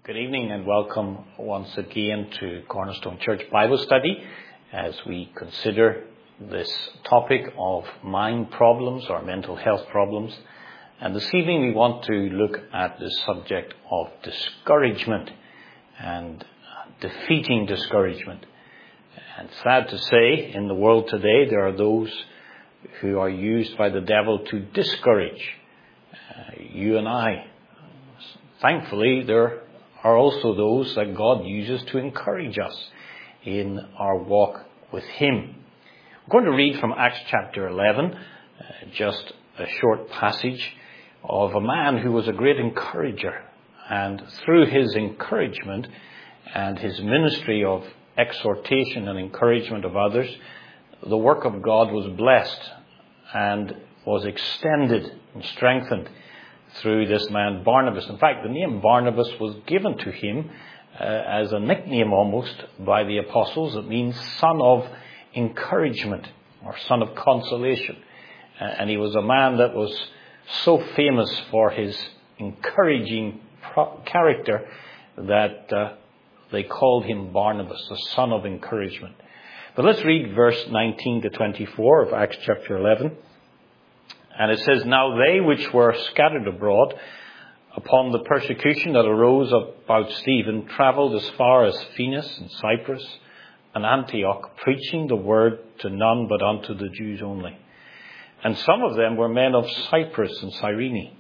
Good evening and welcome once again to Cornerstone Church Bible Study as we consider this topic of mind problems or mental health problems. And this evening we want to look at the subject of discouragement and defeating discouragement. And sad to say, in the world today there are those who are used by the devil to discourage you and I. Thankfully, there are also those that God uses to encourage us in our walk with Him. I'm going to read from Acts chapter 11, just a short passage of a man who was a great encourager. And through his encouragement and his ministry of exhortation and encouragement of others, the work of God was blessed and was extended and strengthened through this man Barnabas. In fact, the name Barnabas was given to him as a nickname almost by the apostles. It means son of encouragement or son of consolation. And he was a man that was so famous for his encouraging character that they called him Barnabas, the son of encouragement. But let's read verse 19 to 24 of Acts chapter 11. And it says, "Now they which were scattered abroad upon the persecution that arose about Stephen travelled as far as Phoenix and Cyprus and Antioch, preaching the word to none but unto the Jews only. And some of them were men of Cyprus and Cyrene,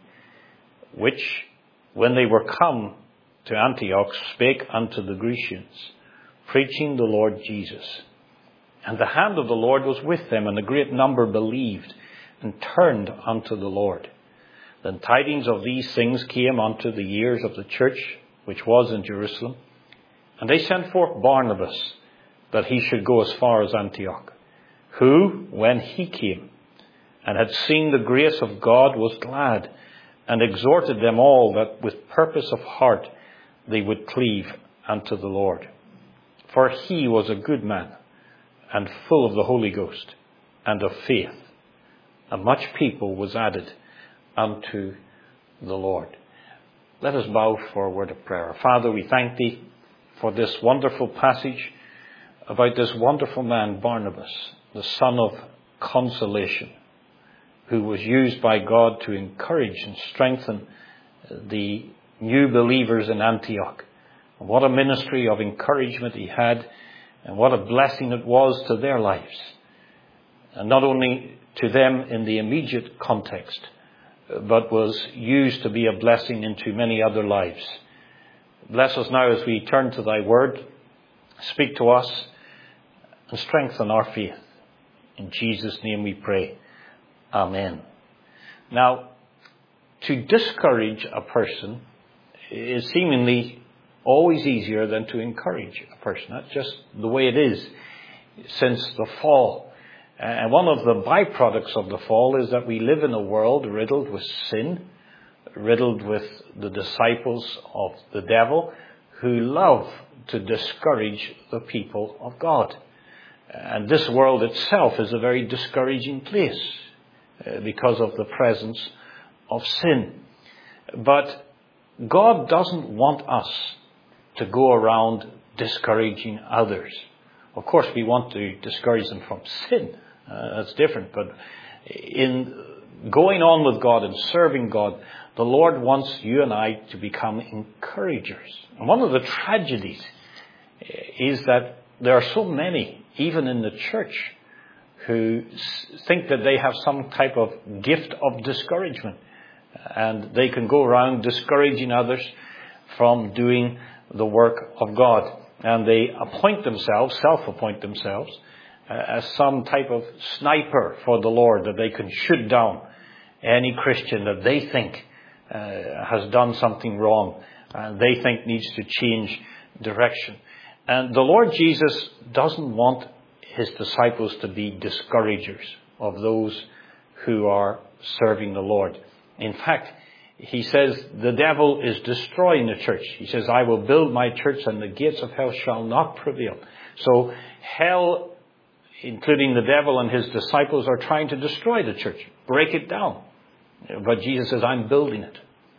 which, when they were come to Antioch, spake unto the Grecians, preaching the Lord Jesus. And the hand of the Lord was with them, and a great number believed and turned unto the Lord. Then tidings of these things came unto the ears of the church which was in Jerusalem. And they sent forth Barnabas, that he should go as far as Antioch, who, when he came, and had seen the grace of God, was glad, and exhorted them all that with purpose of heart they would cleave unto the Lord. For he was a good man, and full of the Holy Ghost, and of faith. And much people was added unto the Lord." Let us bow for a word of prayer. Father, we thank Thee for this wonderful passage about this wonderful man, Barnabas, the son of consolation, who was used by God to encourage and strengthen the new believers in Antioch. And what a ministry of encouragement he had, and what a blessing it was to their lives. And not only to them in the immediate context, but was used to be a blessing into many other lives. Bless us now as we turn to Thy word. Speak to us and strengthen our faith. In Jesus' name we pray. Amen. Now, to discourage a person is seemingly always easier than to encourage a person. That's just the way it is since the fall. And one of the byproducts of the fall is that we live in a world riddled with sin, riddled with the disciples of the devil who love to discourage the people of God. And this world itself is a very discouraging place because of the presence of sin. But God doesn't want us to go around discouraging others. Of course, we want to discourage them from sin. That's different. But in going on with God and serving God, the Lord wants you and I to become encouragers. And one of the tragedies is that there are so many, even in the church, who think that they have some type of gift of discouragement. And they can go around discouraging others from doing the work of God. And they self-appoint themselves, as some type of sniper for the Lord, that they can shoot down any Christian that they think has done something wrong and they think needs to change direction. And the Lord Jesus doesn't want His disciples to be discouragers of those who are serving the Lord. In fact, He says the devil is destroying the church. He says, "I will build my church and the gates of hell shall not prevail." So hell, including the devil and his disciples, are trying to destroy the church, break it down. But Jesus says, "I'm building it."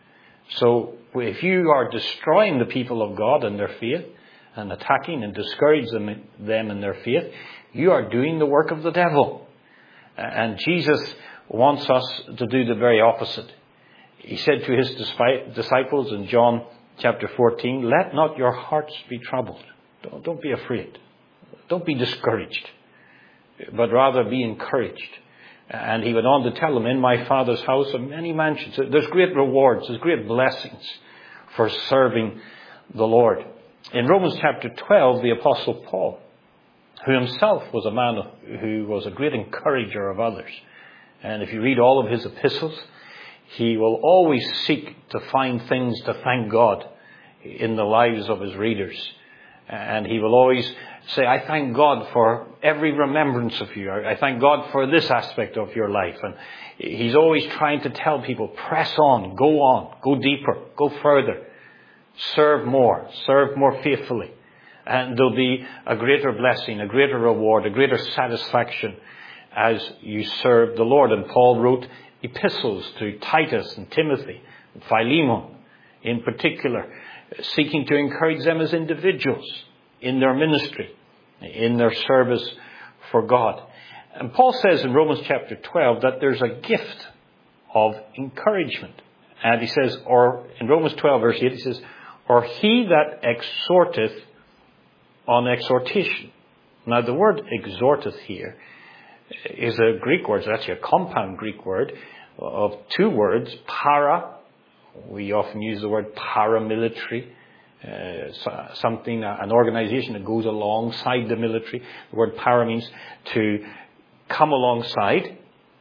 So if you are destroying the people of God in their faith and attacking and discouraging them in their faith, you are doing the work of the devil. And Jesus wants us to do the very opposite. He said to his disciples in John chapter 14, "Let not your hearts be troubled." Don't be afraid. Don't be discouraged, but rather be encouraged. And he went on to tell them, "In my Father's house are many mansions." There's great rewards, there's great blessings for serving the Lord. In Romans chapter 12, the Apostle Paul, who himself was a man who was a great encourager of others. And if you read all of his epistles, he will always seek to find things to thank God in the lives of his readers. And he will always say, "I thank God for every remembrance of you. I thank God for this aspect of your life." And he's always trying to tell people, press on, go deeper, go further, serve more faithfully. And there'll be a greater blessing, a greater reward, a greater satisfaction as you serve the Lord. And Paul wrote epistles to Titus and Timothy and Philemon in particular, seeking to encourage them as individuals in their ministry, in their service for God. And Paul says in Romans chapter 12 that there's a gift of encouragement. And he says, or in Romans 12 verse 8, he says, "Or he that exhorteth on exhortation." Now the word exhorteth here is a Greek word. It's actually a compound Greek word of two words, para. We often use the word paramilitary, an organization that goes alongside the military. The word para means to come alongside.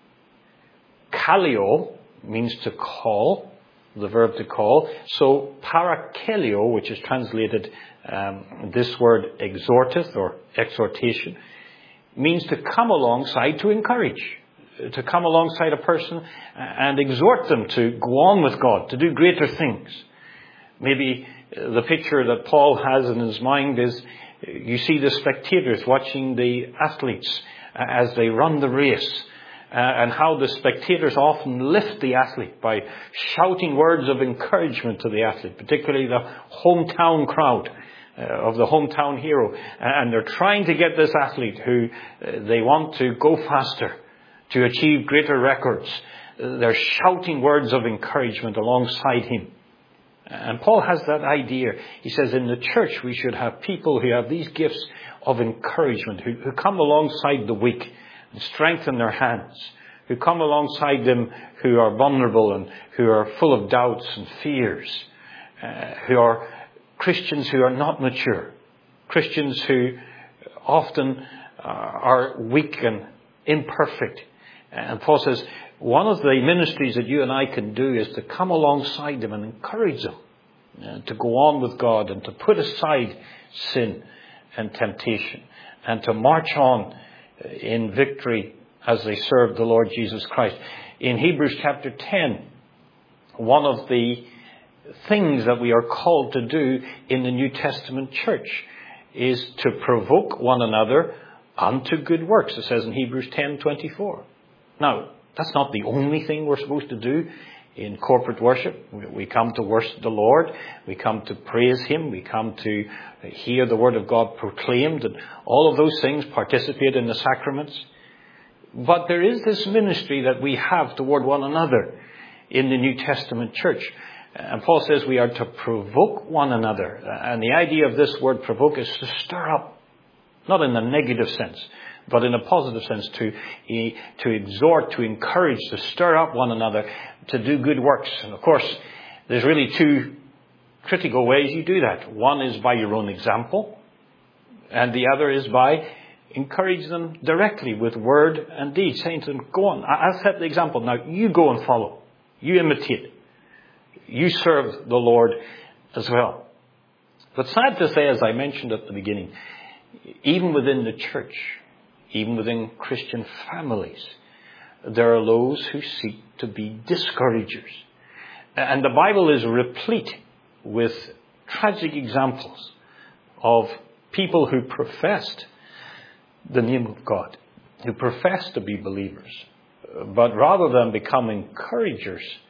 Kaleo means to call, the verb to call. So parakeleo, which is translated this word exhorteth or exhortation, means to come alongside to encourage, to come alongside a person and exhort them to go on with God, to do greater things. Maybe the picture that Paul has in his mind is you see the spectators watching the athletes as they run the race, and how the spectators often lift the athlete by shouting words of encouragement to the athlete, particularly the hometown crowd of the hometown hero. And they're trying to get this athlete who they want to go faster, to achieve greater records. They're shouting words of encouragement alongside him. And Paul has that idea. He says in the church we should have people who have these gifts of encouragement, who come alongside the weak and strengthen their hands, who come alongside them who are vulnerable and who are full of doubts and fears, who are Christians who are not mature, Christians who often are weak and imperfect. And Paul says, one of the ministries that you and I can do is to come alongside them and encourage them to go on with God and to put aside sin and temptation and to march on in victory as they serve the Lord Jesus Christ. In Hebrews chapter 10, one of the things that we are called to do in the New Testament church is to provoke one another unto good works. It says in Hebrews 10:24. Now, that's not the only thing we're supposed to do in corporate worship. We come to worship the Lord. We come to praise Him. We come to hear the Word of God proclaimed, and all of those things, participate in the sacraments. But there is this ministry that we have toward one another in the New Testament church. And Paul says we are to provoke one another. And the idea of this word provoke is to stir up, not in a negative sense, but in a positive sense, to exhort, to encourage, to stir up one another to do good works. And of course, there's really two critical ways you do that. One is by your own example, and the other is by encourage them directly with word and deed, saying to them, go on, I'll set the example. Now you go and follow. You imitate. You serve the Lord as well. But sad to say, as I mentioned at the beginning, even within the church, even within Christian families, there are those who seek to be discouragers. And the Bible is replete with tragic examples of people who professed the name of God, who professed to be believers, but rather than become encouragers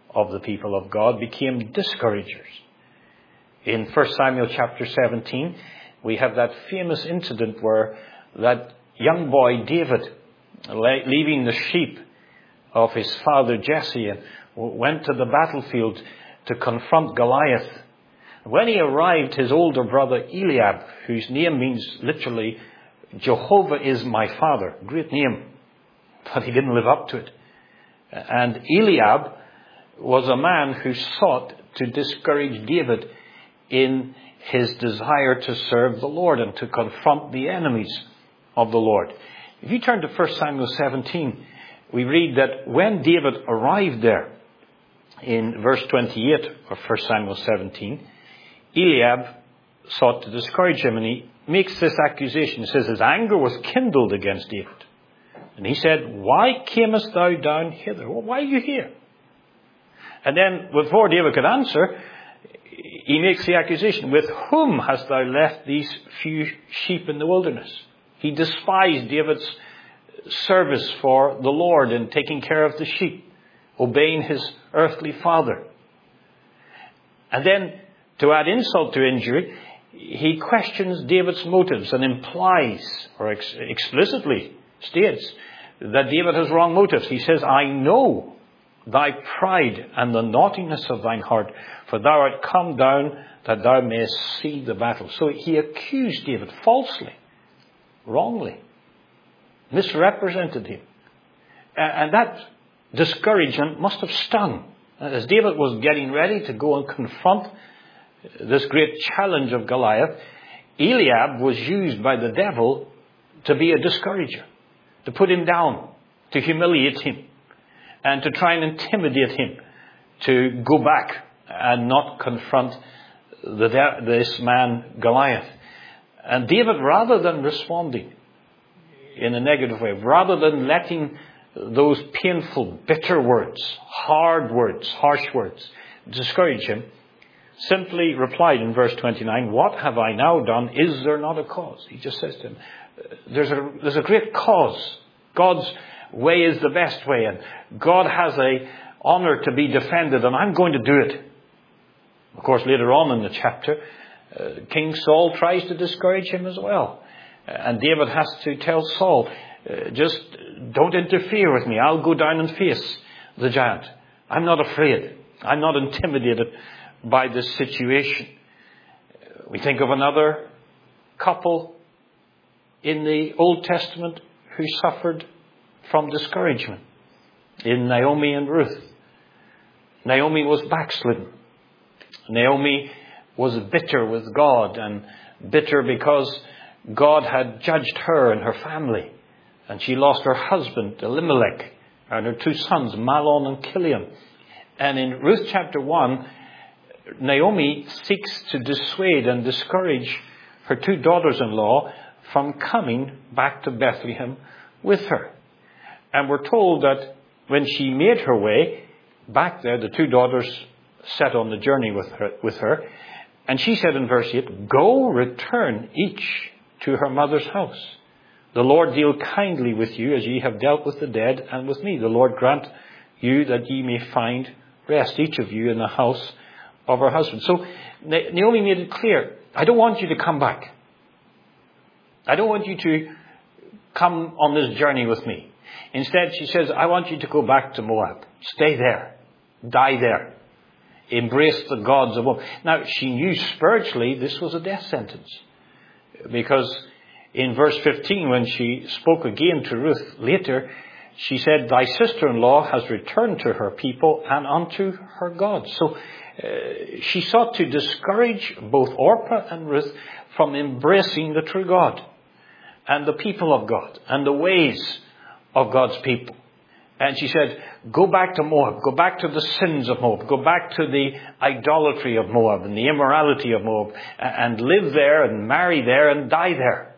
of the people of God became discouragers. In 1 Samuel chapter 17, we have that famous incident where that young boy David, leaving the sheep of his father Jesse, went to the battlefield to confront Goliath. When he arrived, his older brother Eliab, whose name means literally, Jehovah is my father, great name, but he didn't live up to it. And Eliab was a man who sought to discourage David in his desire to serve the Lord and to confront the enemies of the Lord. If you turn to 1 Samuel 17, we read that when David arrived there, in verse 28 of 1 Samuel 17, Eliab sought to discourage him, and he makes this accusation. He says his anger was kindled against David. And he said, "Why camest thou down hither?" Well, why are you here? And then, before David could answer, he makes the accusation, "With whom hast thou left these few sheep in the wilderness?" He despised David's service for the Lord in taking care of the sheep, obeying his earthly father. And then, to add insult to injury, he questions David's motives and implies, or explicitly states, that David has wrong motives. He says, "I know thy pride and the naughtiness of thine heart, for thou art come down that thou mayest see the battle." So he accused David falsely, wrongly, misrepresented him. And that discouragement must have stung. As David was getting ready to go and confront this great challenge of Goliath, Eliab was used by the devil to be a discourager, to put him down, to humiliate him, and to try and intimidate him to go back and not confront this man Goliath. And David, rather than responding in a negative way, rather than letting those painful, bitter words, hard words, harsh words discourage him, simply replied in verse 29, "What have I now done? Is there not a cause?" He just says to him, there's a great cause. God's way is the best way, and God has a honor to be defended, and I'm going to do it. Of course, later on in the chapter, King Saul tries to discourage him as well. And David has to tell Saul, "Just don't interfere with me. I'll go down and face the giant. I'm not afraid. I'm not intimidated by this situation." We think of another couple in the Old Testament who suffered from discouragement, in Naomi and Ruth. Naomi was backslidden. Naomi was bitter with God, and bitter because God had judged her and her family. And she lost her husband, Elimelech, and her two sons, Mahlon and Chilion. And in Ruth chapter 1, Naomi seeks to dissuade and discourage her two daughters-in-law from coming back to Bethlehem with her. And we're told that when she made her way back there, the two daughters set on the journey with her. And she said in verse 8, "Go, return each to her mother's house. The Lord deal kindly with you as ye have dealt with the dead and with me. The Lord grant you that ye may find rest, each of you, in the house of her husband." So Naomi made it clear, "I don't want you to come back. I don't want you to come on this journey with me." Instead, she says, "I want you to go back to Moab. Stay there. Die there. Embrace the gods of Moab." Now, she knew spiritually this was a death sentence. Because in verse 15, when she spoke again to Ruth later, she said, "Thy sister-in-law has returned to her people and unto her gods." So she sought to discourage both Orpah and Ruth from embracing the true God and the people of God and the ways of God's people. And she said, "Go back to Moab. Go back to the sins of Moab. Go back to the idolatry of Moab and the immorality of Moab, and live there and marry there and die there."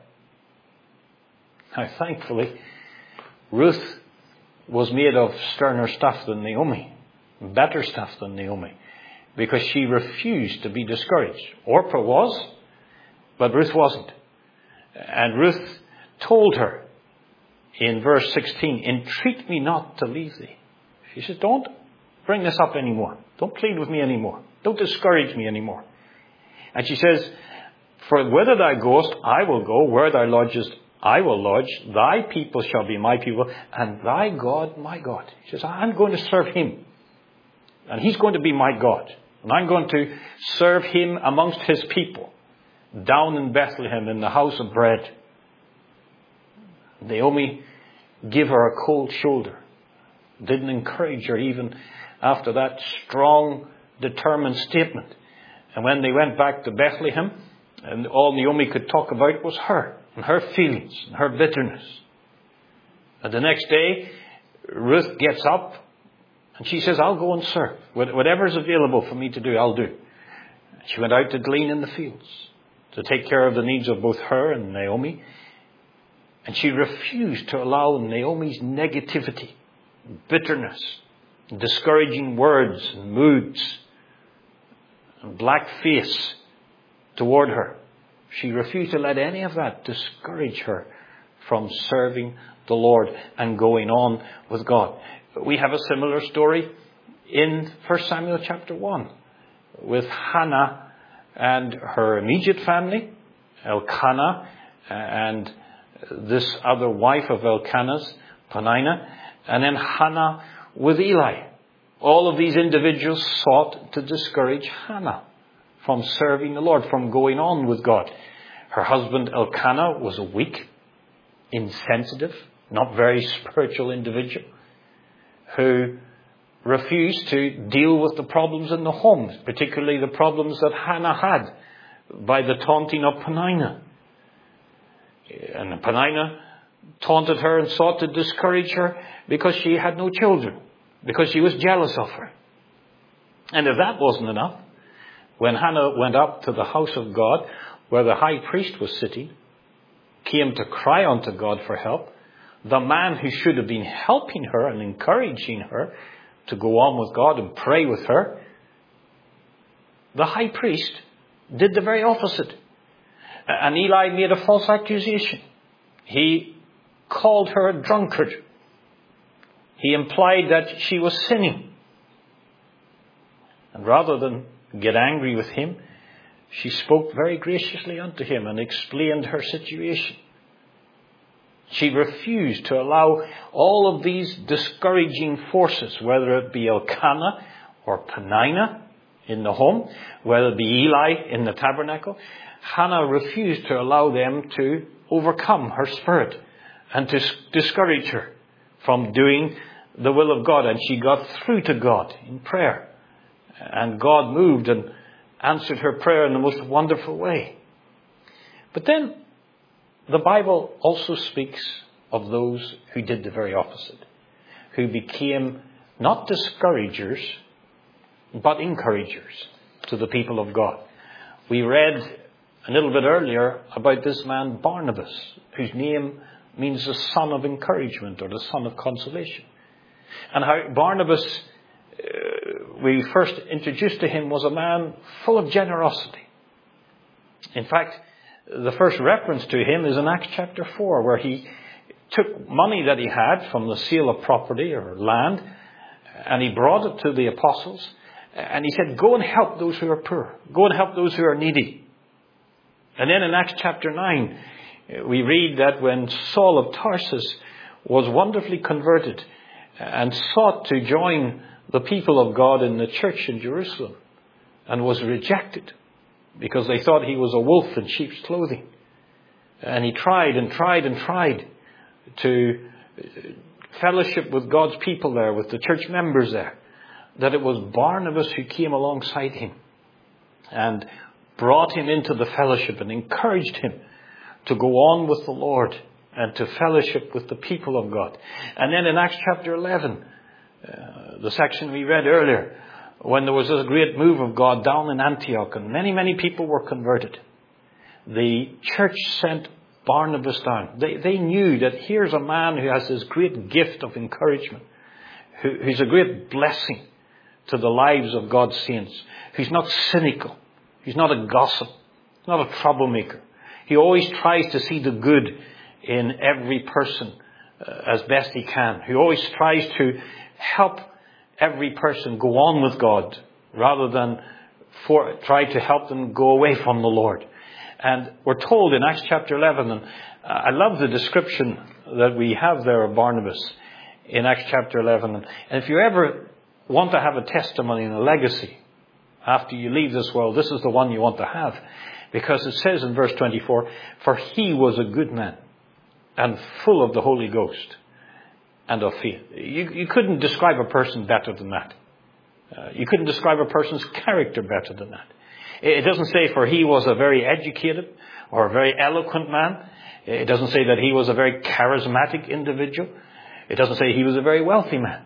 Now, thankfully, Ruth was made of sterner stuff than Naomi, better stuff than Naomi, because she refused to be discouraged. Orpah was, but Ruth wasn't. And Ruth told her in verse 16, "Entreat me not to leave thee." She says, "Don't bring this up anymore. Don't plead with me anymore. Don't discourage me anymore. And she says, for whither thou goest, I will go. Where thou lodgest, I will lodge. Thy people shall be my people, and thy God, my God. She says, I'm going to serve him. And he's going to be my God. And I'm going to serve him amongst his people, down in Bethlehem in the house of bread. Naomi gave her a cold shoulder. Didn't encourage her even after that strong, determined statement. And when they went back to Bethlehem, and all Naomi could talk about was her, and her feelings, and her bitterness. And the next day, Ruth gets up, and she says, I'll go and serve. Whatever is available for me to do, I'll do. She went out to glean in the fields, to take care of the needs of both her and Naomi. And she refused to allow Naomi's negativity, bitterness, discouraging words and moods, and black face toward her. She refused to let any of that discourage her from serving the Lord and going on with God. We have a similar story in 1 Samuel chapter 1 with Hannah and her immediate family, Elkanah and this other wife of Elkanah's, Peninnah, and then Hannah with Eli. All of these individuals sought to discourage Hannah from serving the Lord, from going on with God. Her husband Elkanah was a weak, insensitive, not very spiritual individual who refused to deal with the problems in the home, particularly the problems that Hannah had by the taunting of Peninnah. And Peninnah taunted her and sought to discourage her because she had no children, because she was jealous of her. And if that wasn't enough, when Hannah went up to the house of God, where the high priest was sitting, came to cry unto God for help, the man who should have been helping her and encouraging her to go on with God and pray with her, the high priest did the very opposite. And Eli made a false accusation. He called her a drunkard. He implied that she was sinning. And rather than get angry with him, she spoke very graciously unto him and explained her situation. She refused to allow all of these discouraging forces, whether it be Elkanah or Peninnah in the home, whether it be Eli in the tabernacle. Hannah refused to allow them to overcome her spirit and to discourage her from doing the will of God. And she got through to God in prayer. And God moved and answered her prayer in the most wonderful way. But then the Bible also speaks of those who did the very opposite, who became not discouragers, but encouragers to the people of God. We read a little bit earlier about this man Barnabas, whose name means the son of encouragement or the son of consolation. And how Barnabas, we first introduced to him, was a man full of generosity. In fact, the first reference to him is in Acts chapter 4, where he took money that he had from the sale of property or land, and he brought it to the apostles, and he said, go and help those who are poor. Go and help those who are needy. And then in Acts chapter 9, we read that when Saul of Tarsus was wonderfully converted and sought to join the people of God in the church in Jerusalem and was rejected because they thought he was a wolf in sheep's clothing. And he tried and tried and tried to fellowship with God's people there, with the church members there, that it was Barnabas who came alongside him and brought him into the fellowship and encouraged him to go on with the Lord and to fellowship with the people of God. And then in Acts chapter 11, the section we read earlier, when there was this great move of God down in Antioch and many, many people were converted, the church sent Barnabas down. They knew that here's a man who has this great gift of encouragement, who's a great blessing to the lives of God's saints, who's not cynical, he's not a gossip, he's not a troublemaker. He always tries to see the good in every person as best he can. He always tries to help every person go on with God rather than try to help them go away from the Lord. And we're told in Acts chapter 11, and I love the description that we have there of Barnabas in Acts chapter 11. And if you ever want to have a testimony and a legacy after you leave this world, this is the one you want to have. Because it says in verse 24, "For he was a good man and full of the Holy Ghost and of faith." You couldn't describe a person better than that. You couldn't describe a person's character better than that. It doesn't say, "For he was a very educated or a very eloquent man." It doesn't say that he was a very charismatic individual. It doesn't say he was a very wealthy man.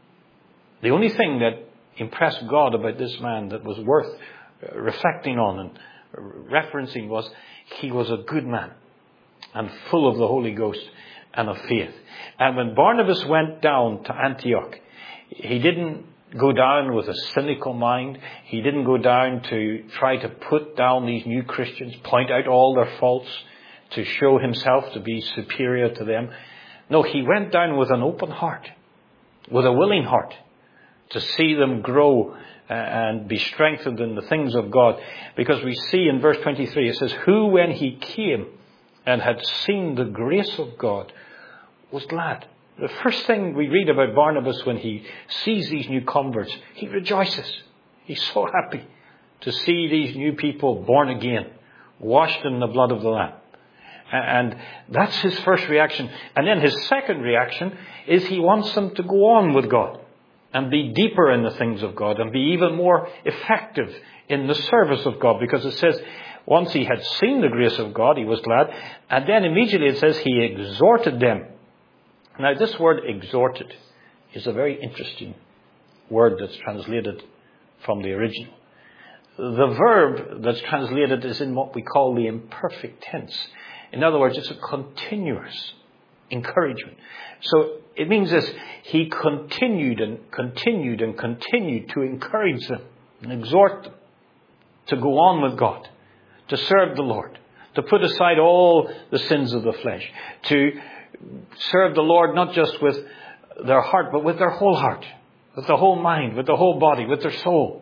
The only thing that impressed God about this man that was worth reflecting on and referencing was he was a good man and full of the Holy Ghost and of faith. And when Barnabas went down to Antioch, he didn't go down with a cynical mind. He didn't go down to try to put down these new Christians, point out all their faults, to show himself to be superior to them. No, he went down with an open heart, with a willing heart, to see them grow and be strengthened in the things of God. Because we see in verse 23, it says, "Who when he came and had seen the grace of God was glad." The first thing we read about Barnabas when he sees these new converts, he rejoices. He's so happy to see these new people born again, washed in the blood of the Lamb. And that's his first reaction. And then his second reaction is he wants them to go on with God and be deeper in the things of God and be even more effective in the service of God. Because it says, once he had seen the grace of God, he was glad. And then immediately it says he exhorted them. Now this word exhorted is a very interesting word that's translated from the original. The verb that's translated is in what we call the imperfect tense. In other words, it's a continuous encouragement. So it means this: he continued and continued and continued to encourage them and exhort them to go on with God, to serve the Lord, to put aside all the sins of the flesh, to serve the Lord not just with their heart, but with their whole heart, with the whole mind, with the whole body, with their soul,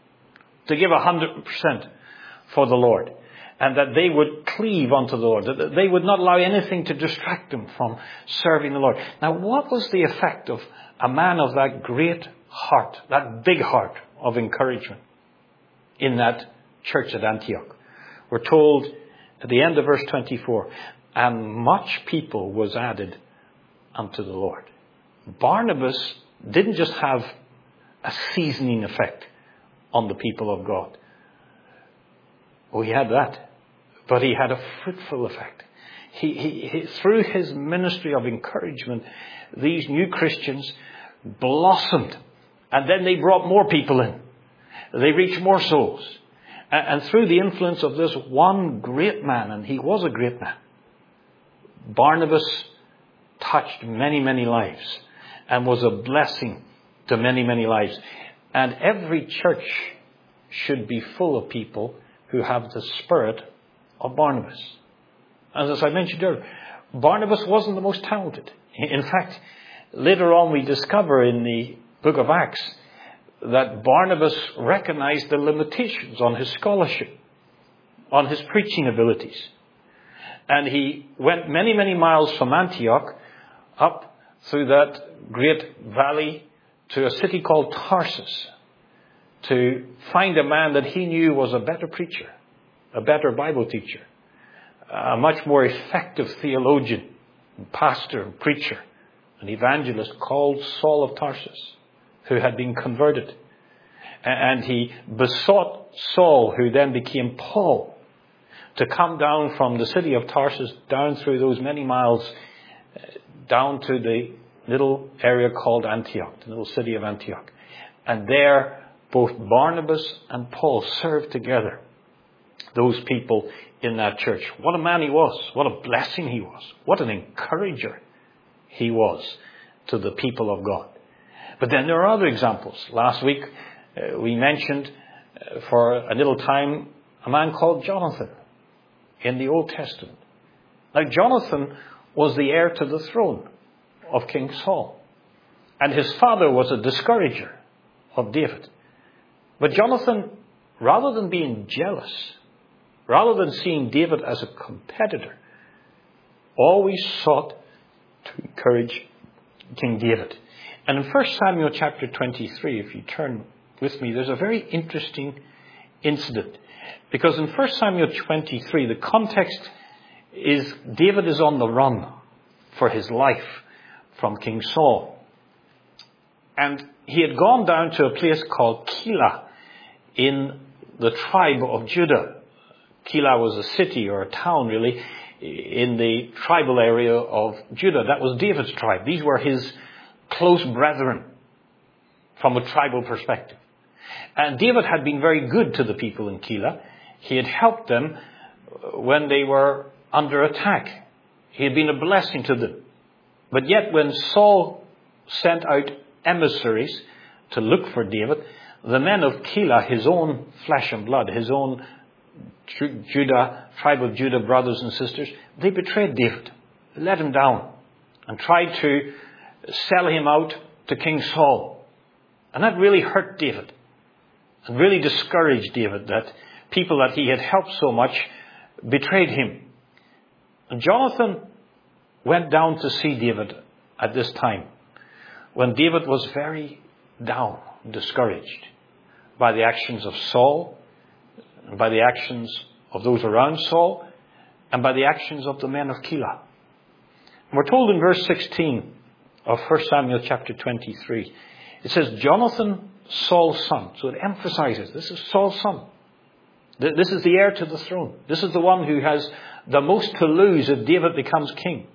to give 100% for the Lord. And that they would cleave unto the Lord, that they would not allow anything to distract them from serving the Lord. Now, what was the effect of a man of that great heart, that big heart of encouragement in that church at Antioch? We're told at the end of verse 24, "And much people was added unto the Lord." Barnabas didn't just have a seasoning effect on the people of God. Oh, he had that. But he had a fruitful effect. He through his ministry of encouragement, these new Christians blossomed. And then they brought more people in. They reached more souls. And through the influence of this one great man, and he was a great man, Barnabas touched many, many lives and was a blessing to many, many lives. And every church should be full of people who have the spirit of Barnabas. And as I mentioned earlier, Barnabas wasn't the most talented. In fact, later on we discover in the book of Acts that Barnabas recognized the limitations on his scholarship, on his preaching abilities. And he went many, many miles from Antioch up through that great valley to a city called Tarsus to find a man that he knew was a better preacher, a better Bible teacher, a much more effective theologian, pastor, preacher, an evangelist called Saul of Tarsus, who had been converted. And he besought Saul, who then became Paul, to come down from the city of Tarsus, down through those many miles, down to the little area called Antioch, the little city of Antioch. And there, both Barnabas and Paul served together those people in that church. What a man he was. What a blessing he was. What an encourager he was to the people of God. But then there are other examples. Last week we mentioned for a little time a man called Jonathan in the Old Testament. Now Jonathan was the heir to the throne of King Saul. And his father was a discourager of David. But Jonathan, rather than being jealous, rather than seeing David as a competitor, always sought to encourage King David. And in 1 Samuel chapter 23, if you turn with me, there's a very interesting incident. Because in 1 Samuel 23, the context is David is on the run for his life from King Saul. And he had gone down to a place called Keilah in the tribe of Judah. Keilah was a city or a town, really, in the tribal area of Judah. That was David's tribe. These were his close brethren from a tribal perspective. And David had been very good to the people in Keilah. He had helped them when they were under attack. He had been a blessing to them. But yet when Saul sent out emissaries to look for David, the men of Keilah, his own flesh and blood, his own tribe of Judah brothers and sisters, they betrayed David, let him down, and tried to sell him out to King Saul. And that really hurt David, and really discouraged David, that people that he had helped so much betrayed him. And Jonathan went down to see David at this time, when David was very down, discouraged by the actions of Saul, and by the actions of those around Saul, and by the actions of the men of Keilah. And we're told in verse 16 of 1 Samuel chapter 23, it says, Jonathan, Saul's son. So it emphasizes, this is Saul's son. This is the heir to the throne. This is the one who has the most to lose if David becomes king.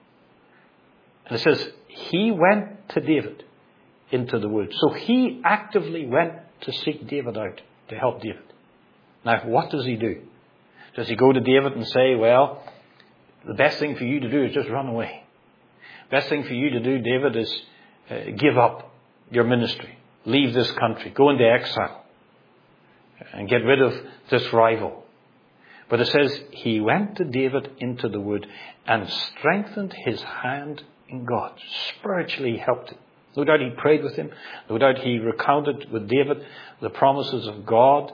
And it says, he went to David into the wood. So he actively went to seek David out, to help David. Now, what does he do? Does he go to David and say, well, the best thing for you to do is just run away. Best thing for you to do, David, is give up your ministry. Leave this country. Go into exile. And get rid of this rival. But it says, he went to David into the wood and strengthened his hand in God. Spiritually helped him. No doubt he prayed with him. No doubt he recounted with David the promises of God.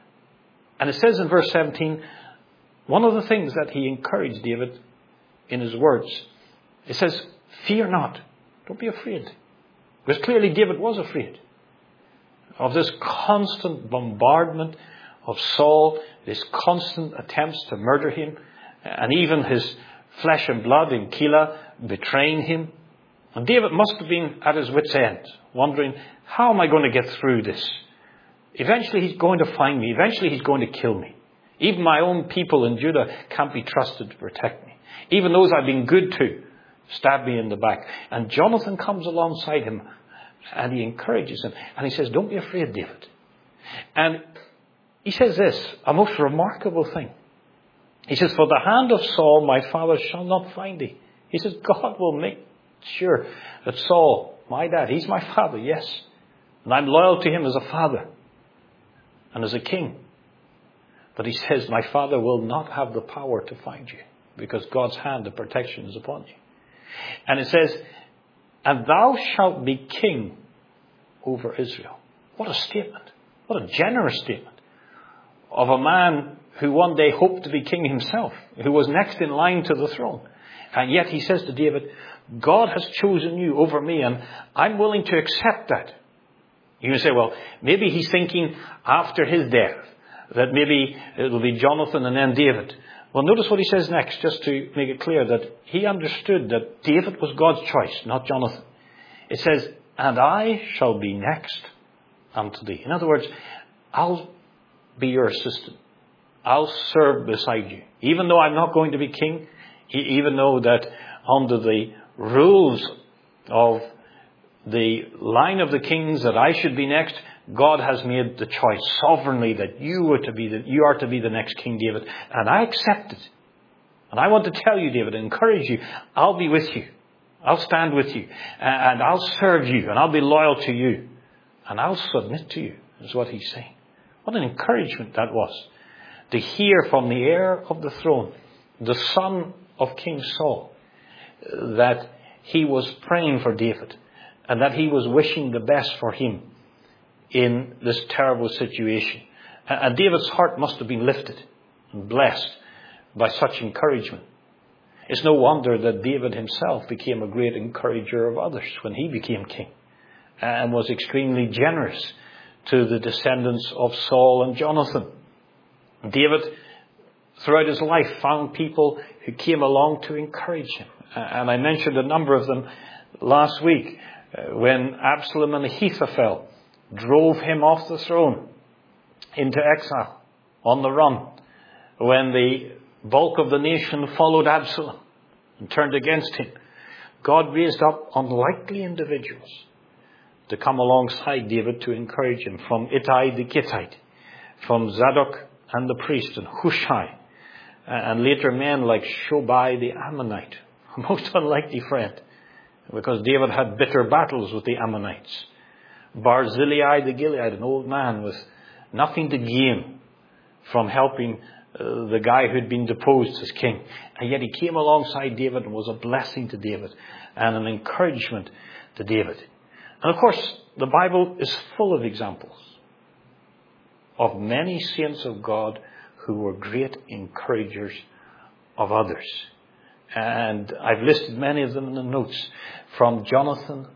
And it says in verse 17, one of the things that he encouraged David in his words, it says, fear not. Don't be afraid. Because clearly David was afraid of this constant bombardment of Saul, his constant attempts to murder him, and even his flesh and blood in Keilah betraying him. And David must have been at his wit's end, wondering, how am I going to get through this? Eventually he's going to find me. Eventually he's going to kill me. Even my own people in Judah can't be trusted to protect me. Even those I've been good to stab me in the back. And Jonathan comes alongside him and he encourages him. And he says, don't be afraid, David. And he says this, a most remarkable thing. He says, for the hand of Saul, my father, shall not find thee. He says, God will make sure that Saul, my dad, he's my father, yes. And I'm loyal to him as a father and as a king. But he says, my father will not have the power to find you, because God's hand of protection is upon you. And it says, and thou shalt be king over Israel. What a statement. What a generous statement of a man who one day hoped to be king himself, who was next in line to the throne. And yet he says to David, God has chosen you over me, and I'm willing to accept that. You can say, well, maybe he's thinking after his death that maybe it will be Jonathan and then David. Well, notice what he says next, just to make it clear that he understood that David was God's choice, not Jonathan. It says, and I shall be next unto thee. In other words, I'll be your assistant. I'll serve beside you. Even though I'm not going to be king, even though that under the rules of the line of the kings that I should be next, God has made the choice sovereignly that you are to be the next King David. And I accept it. And I want to tell you, David, and encourage you, I'll be with you. I'll stand with you. And I'll serve you. And I'll be loyal to you. And I'll submit to you, is what he's saying. What an encouragement that was. To hear from the heir of the throne, the son of King Saul, that he was praying for David. and that he was wishing the best for him in this terrible situation. And David's heart must have been lifted and blessed by such encouragement. It's no wonder that David himself became a great encourager of others when he became king, and was extremely generous to the descendants of Saul and Jonathan. David, throughout his life, found people who came along to encourage him. And I mentioned a number of them last week, when Absalom and Ahithophel drove him off the throne into exile on the run, when the bulk of the nation followed Absalom and turned against him. God raised up unlikely individuals to come alongside David to encourage him, from Ittai the Gittite, from Zadok and the priest, and Hushai, and later men like Shobai the Ammonite, a most unlikely friend, because David had bitter battles with the Ammonites. Barzillai the Gilead, an old man with nothing to gain from helping the guy who'd been deposed as king. And yet he came alongside David and was a blessing to David and an encouragement to David. And of course, the Bible is full of examples of many saints of God who were great encouragers of others. And I've listed many of them in the notes, from Joshua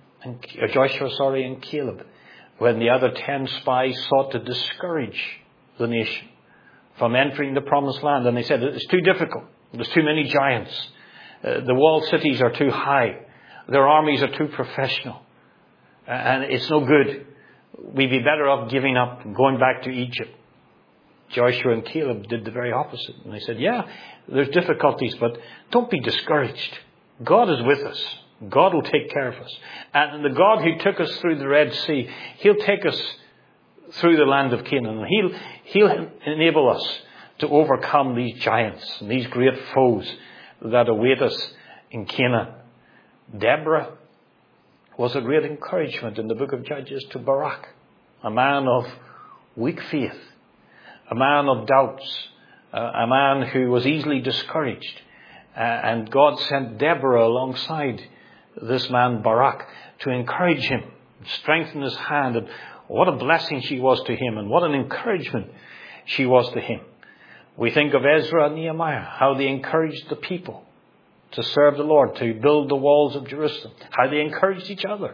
and Caleb, when the other 10 spies sought to discourage the nation from entering the promised land. And they said, it's too difficult. There's too many giants. The walled cities are too high. Their armies are too professional. And it's no good. We'd be better off giving up and going back to Egypt. Joshua and Caleb did the very opposite. And they said, yeah, there's difficulties, but don't be discouraged. God is with us. God will take care of us. And the God who took us through the Red Sea, He'll take us through the land of Canaan. He'll enable us to overcome these giants and these great foes that await us in Canaan. Deborah was a great encouragement in the book of Judges to Barak, a man of weak faith, a man of doubts, a man who was easily discouraged. And God sent Deborah alongside this man Barak to encourage him, strengthen his hand. And what a blessing she was to him, and what an encouragement she was to him. We think of Ezra and Nehemiah, how they encouraged the people to serve the Lord, to build the walls of Jerusalem, how they encouraged each other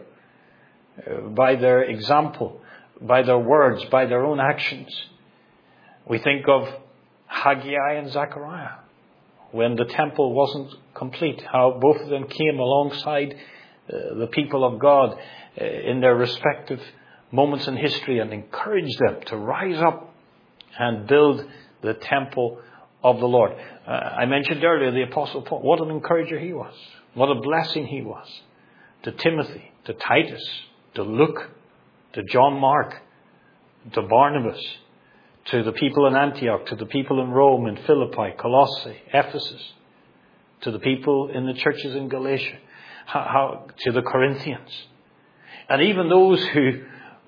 by their example, by their words, by their own actions. We think of Haggai and Zechariah, when the temple wasn't complete, how both of them came alongside the people of God in their respective moments in history and encouraged them to rise up and build the temple of the Lord. I mentioned earlier the Apostle Paul. What an encourager he was. What a blessing he was to Timothy, to Titus, to Luke, to John Mark, to Barnabas, to the people in Antioch, to the people in Rome, in Philippi, Colossae, Ephesus, to the people in the churches in Galatia, to the Corinthians. And even those who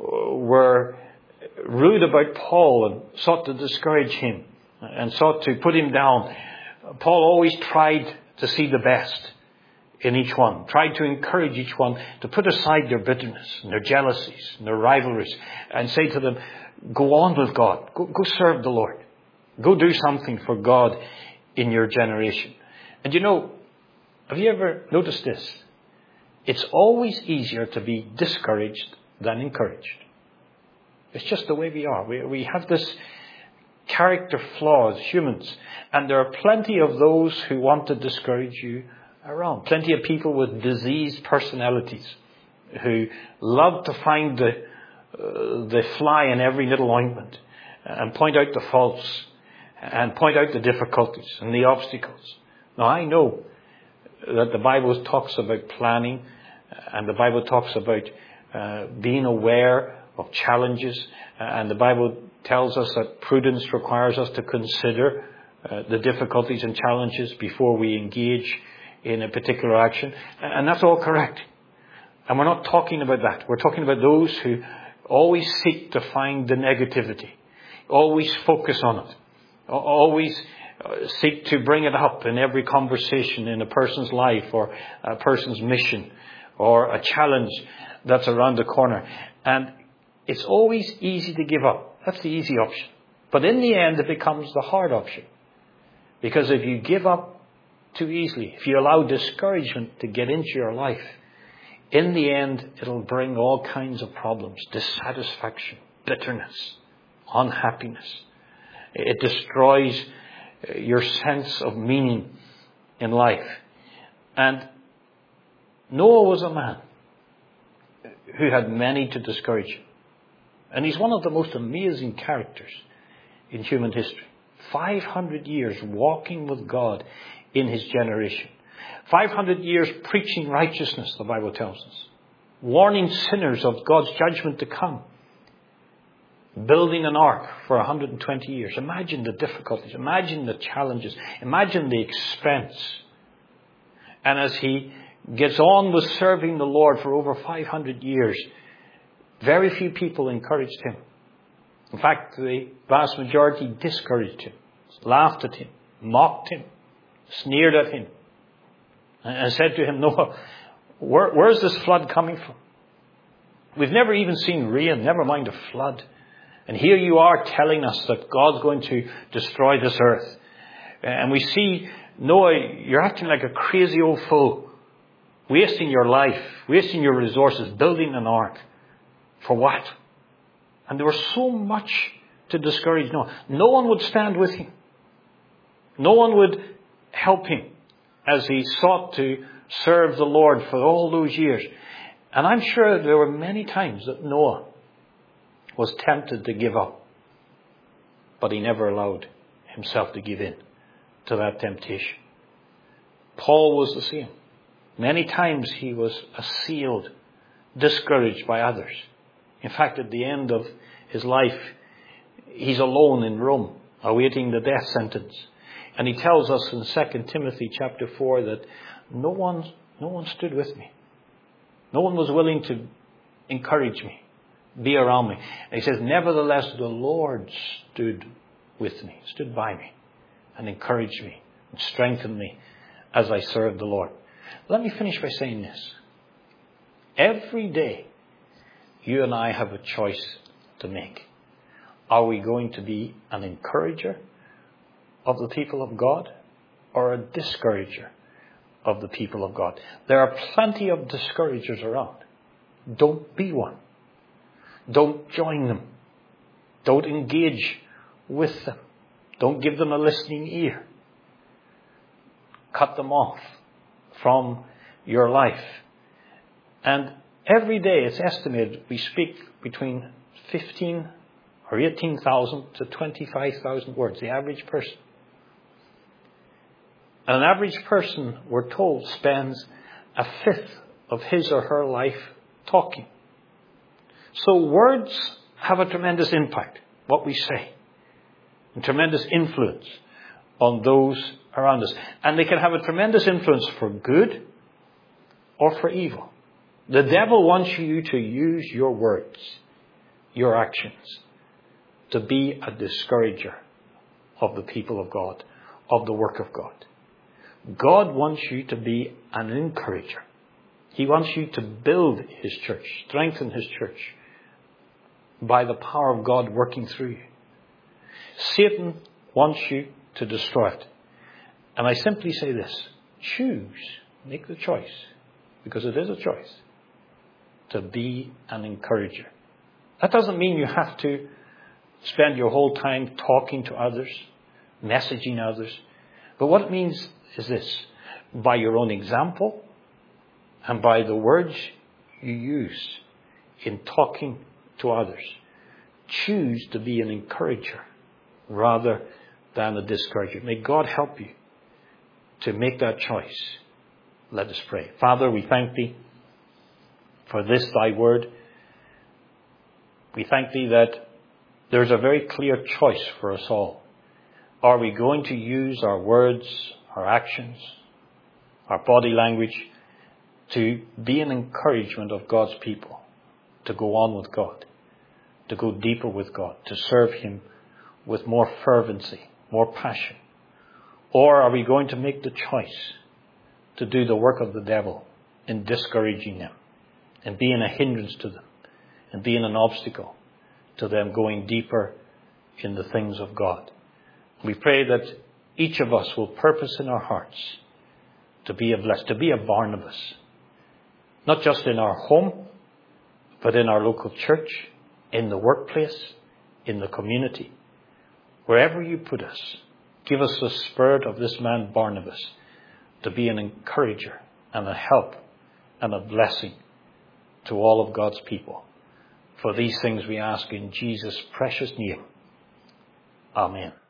were rude about Paul and sought to discourage him and sought to put him down, Paul always tried to see the best in each one, tried to encourage each one to put aside their bitterness and their jealousies and their rivalries and say to them, go on with God. Go serve the Lord. Go do something for God in your generation. And you know, have you ever noticed this? It's always easier to be discouraged than encouraged. It's just the way we are. We have this character flaw as humans. And there are plenty of those who want to discourage you around. Plenty of people with diseased personalities who love to find the fly in every little ointment and point out the faults and point out the difficulties and the obstacles. Now, I know that the Bible talks about planning, and the Bible talks about being aware of challenges, and the Bible tells us that prudence requires us to consider the difficulties and challenges before we engage in a particular action. And that's all correct. And we're not talking about that. We're talking about those who always seek to find the negativity, always focus on it, always seek to bring it up in every conversation in a person's life or a person's mission or a challenge that's around the corner. And it's always easy to give up. That's the easy option. But in the end, it becomes the hard option. Because if you give up too easily, if you allow discouragement to get into your life, in the end, it'll bring all kinds of problems, dissatisfaction, bitterness, unhappiness. It destroys your sense of meaning in life. And Noah was a man who had many to discourage him. And he's one of the most amazing characters in human history. 500 years walking with God in his generation. 500 years preaching righteousness, the Bible tells us. Warning sinners of God's judgment to come. Building an ark for 120 years. Imagine the difficulties. Imagine the challenges. Imagine the expense. And as he gets on with serving the Lord for over 500 years, very few people encouraged him. In fact, the vast majority discouraged him, laughed at him, mocked him, sneered at him, and said to him, Noah, where's this flood coming from? We've never even seen rain, never mind a flood. And here you are telling us that God's going to destroy this earth. And we see, Noah, you're acting like a crazy old fool, wasting your life, wasting your resources, building an ark. For what? And there was so much to discourage Noah. No one would stand with him. No one would help him as he sought to serve the Lord for all those years. And I'm sure there were many times that Noah was tempted to give up. But he never allowed himself to give in to that temptation. Paul was the same. Many times he was assailed, discouraged by others. In fact, at the end of his life, he's alone in Rome, awaiting the death sentence. And he tells us in 2 Timothy chapter 4 that no one stood with me. No one was willing to encourage me, be around me. And he says, nevertheless, the Lord stood with me, stood by me, and encouraged me, and strengthened me as I served the Lord. Let me finish by saying this. Every day, you and I have a choice to make. Are we going to be an encourager of the people of God or a discourager of the people of God? There are plenty of discouragers around. Don't be one. Don't join them. Don't engage with them. Don't give them a listening ear. Cut them off from your life. And every day, it's estimated, we speak between 15 or 18,000 to 25,000 words, the average person. An average person, we're told, spends a fifth of his or her life talking. So words have a tremendous impact, what we say, and tremendous influence on those around us. And they can have a tremendous influence for good or for evil. The devil wants you to use your words, your actions, to be a discourager of the people of God, of the work of God. God wants you to be an encourager. He wants you to build His church, strengthen His church by the power of God working through you. Satan wants you to destroy it. And I simply say this: choose, make the choice, because it is a choice, to be an encourager. That doesn't mean you have to spend your whole time talking to others, messaging others. But what it means is this: by your own example and by the words you use in talking to others, choose to be an encourager rather than a discourager. May God help you to make that choice. Let us pray. Father, we thank Thee for this Thy word. We thank Thee that there's a very clear choice for us all. Are we going to use our words, our actions, our body language to be an encouragement of God's people, to go on with God, to go deeper with God, to serve Him with more fervency, more passion? Or are we going to make the choice to do the work of the devil in discouraging them, and being a hindrance to them, and being an obstacle to them going deeper in the things of God. We pray that each of us will purpose in our hearts to be a blessed, to be a Barnabas, not just in our home, but in our local church, in the workplace, in the community. Wherever you put us, give us the spirit of this man Barnabas to be an encourager and a help and a blessing to all of God's people. For these things we ask in Jesus' precious name. Amen.